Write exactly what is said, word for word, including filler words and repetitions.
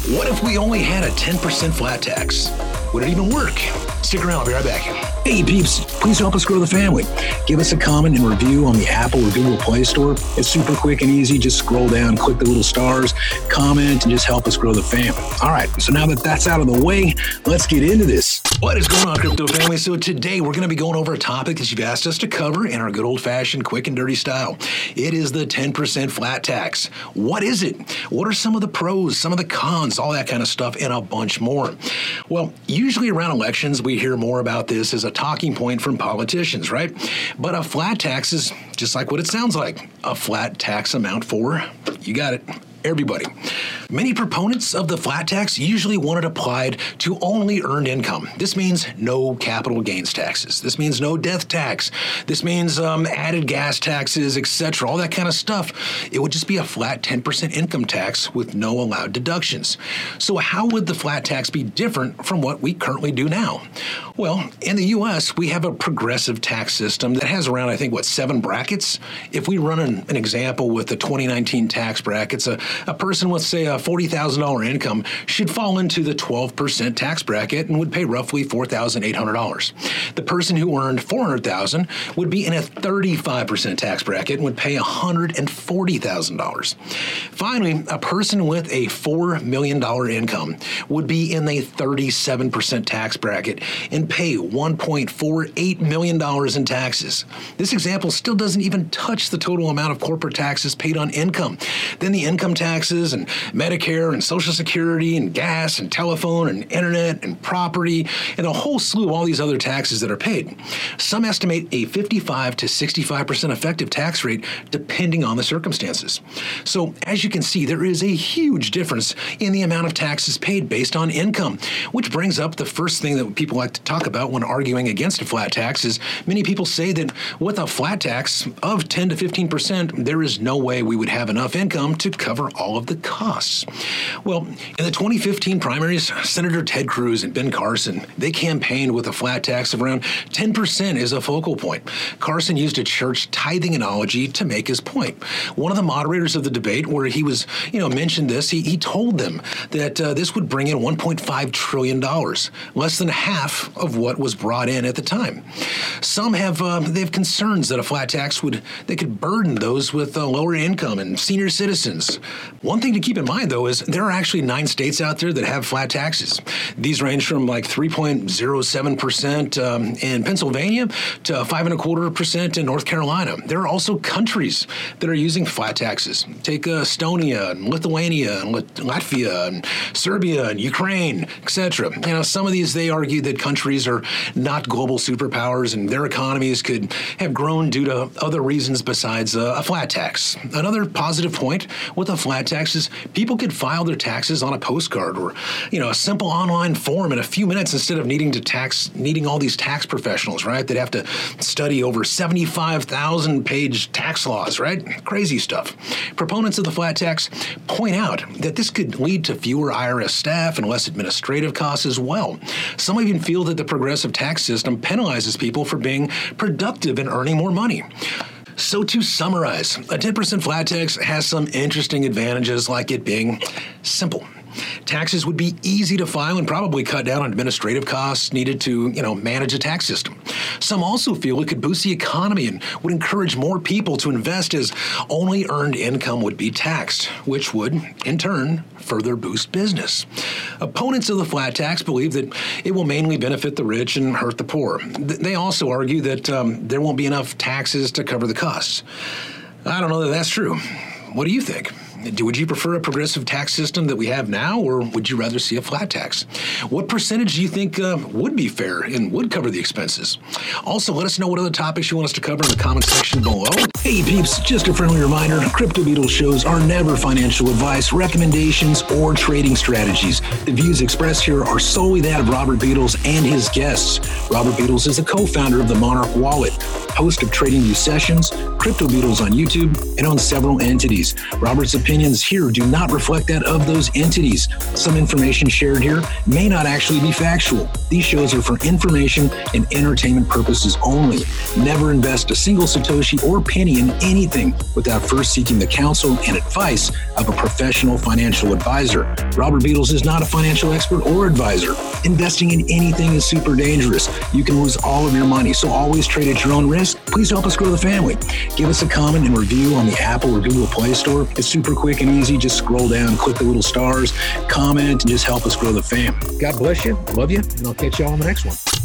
What if we only had a ten percent flat tax? Would it even work? Stick around, I'll be right back. Hey peeps, please help us grow the family. Give us a comment and review on the Apple or Google Play Store. It's super quick and easy. Just scroll down, click the little stars, comment, and just help us grow the family. All right, so now that that's out of the way, let's get into this. What is going on, crypto family? So today we're going to be going over a topic that you've asked us to cover in our good old-fashioned quick and dirty style. It is the ten percent flat tax. What is it? What are some of the pros, some of the cons, all that kind of stuff, and a bunch more? Well, usually around elections, we hear more about this as a talking point from politicians, right? But a flat tax is just like what it sounds like, a flat tax amount for, you got it, everybody. Many proponents of the flat tax usually want it applied to only earned income. This means no capital gains taxes. This means no death tax. This means um, added gas taxes, et cetera, all that kind of stuff. It would just be a flat ten percent income tax with no allowed deductions. So how would the flat tax be different from what we currently do now? Well, in the U S, we have a progressive tax system that has around, I think, what, seven brackets? If we run an, an example with the twenty nineteen tax brackets, a, a person with, say, a forty thousand dollars income should fall into the twelve percent tax bracket and would pay roughly four thousand eight hundred dollars. The person who earned four hundred thousand dollars would be in a thirty-five percent tax bracket and would pay one hundred forty thousand dollars. Finally, a person with a four million dollars income would be in a thirty-seven percent tax bracket and pay one point four eight million dollars in taxes. This example still doesn't even touch the total amount of corporate taxes paid on income. Then the income taxes and Medicare and Social Security and gas and telephone and internet and property and a whole slew of all these other taxes that are paid. Some estimate a fifty-five to sixty-five percent effective tax rate depending on the circumstances. So as you can see, there is a huge difference in the amount of taxes paid based on income, which brings up the first thing that people like to talk about when arguing against a flat tax is many people say that with a flat tax of ten to fifteen percent, there is no way we would have enough income to cover all of the costs. Well, in the twenty fifteen primaries, Senator Ted Cruz and Ben Carson, they campaigned with a flat tax of around ten percent as a focal point. Carson used a church tithing analogy to make his point. One of the moderators of the debate where he was, you know, mentioned this, he, he told them that uh, this would bring in one point five trillion dollars, less than half of what was brought in at the time. Some have uh, they have concerns that a flat tax would they could burden those with uh, lower income and senior citizens. One thing to keep in mind, though, is there are actually nine states out there that have flat taxes. These range from like three point zero seven percent um, in Pennsylvania to five and a quarter percent in North Carolina. There are also countries that are using flat taxes. Take uh, Estonia, and Lithuania, and Lat- Latvia, and Serbia, and Ukraine, et cetera. You know, some of these, they argue that countries are not global superpowers and their economies could have grown due to other reasons besides uh, a flat tax. Another positive point with a flat tax is people could file their taxes on a postcard or, you know, a simple online form in a few minutes instead of needing to tax, needing all these tax professionals, right? They'd have to study over seventy-five thousand page tax laws, right? Crazy stuff. Proponents of the flat tax point out that this could lead to fewer I R S staff and less administrative costs as well. Some even feel that the progressive tax system penalizes people for being productive and earning more money. So to summarize, a ten percent flat tax has some interesting advantages like it being simple. Taxes would be easy to file and probably cut down on administrative costs needed to, you know, manage a tax system. Some also feel it could boost the economy and would encourage more people to invest as only earned income would be taxed, which would, in turn, further boost business. Opponents of the flat tax believe that it will mainly benefit the rich and hurt the poor. They also argue that um, there won't be enough taxes to cover the costs. I don't know that that's true. What do you think? Would you prefer a progressive tax system that we have now, or would you rather see a flat tax? What percentage do you think uh, would be fair and would cover the expenses? Also, let us know what other topics you want us to cover in the comment section below. Hey peeps, just a friendly reminder, Crypto Beetle shows are never financial advice, recommendations, or trading strategies. The views expressed here are solely that of Robert Beetles and his guests. Robert Beetles is the co-founder of the Monarch Wallet. host of TradingView Sessions, Crypto Beatles on YouTube, and owns several entities. Robert's opinions here do not reflect that of those entities. Some information shared here may not actually be factual. These shows are for information and entertainment purposes only. Never invest a single Satoshi or penny in anything without first seeking the counsel and advice of a professional financial advisor. Robert Beatles is not a financial expert or advisor. Investing in anything is super dangerous. You can lose all of your money, so always trade at your own risk. Please help us grow the family. Give us a comment and review on the Apple or Google Play Store. It's super quick and easy. Just scroll down, click the little stars, comment, and just help us grow the fam. God bless you. Love you, and I'll catch you all on the next one.